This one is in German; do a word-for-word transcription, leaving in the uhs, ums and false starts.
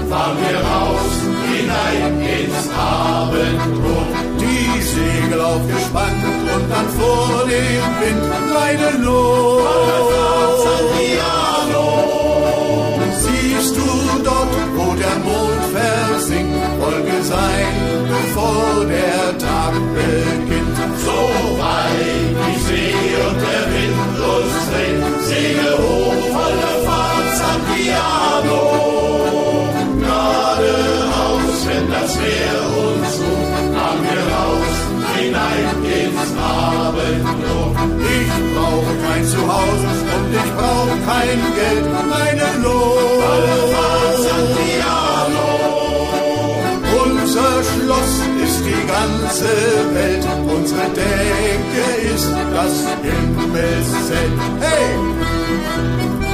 fahren wir raus, hinein ins Abendrot. Die Segel aufgespannt und dann vor dem Wind leiden los. Santiano. Siehst du dort, wo der Mond versinkt, Wolke sein, bevor der Tag beginnt. So weit die See und der Wind uns trägt, Segel hoch, volle Fahrt, Santiano. Geradeaus, wenn das Meer uns ruft, fahren wir raus, hinein ins Abendrot. Ich brauche kein Zuhause und ich brauche kein Geld, meinen Lohn. Volle Fahrt, Santiano. Unser Schloss ist die ganze Welt, unsere Decke ist das Himmelszelt. Hey!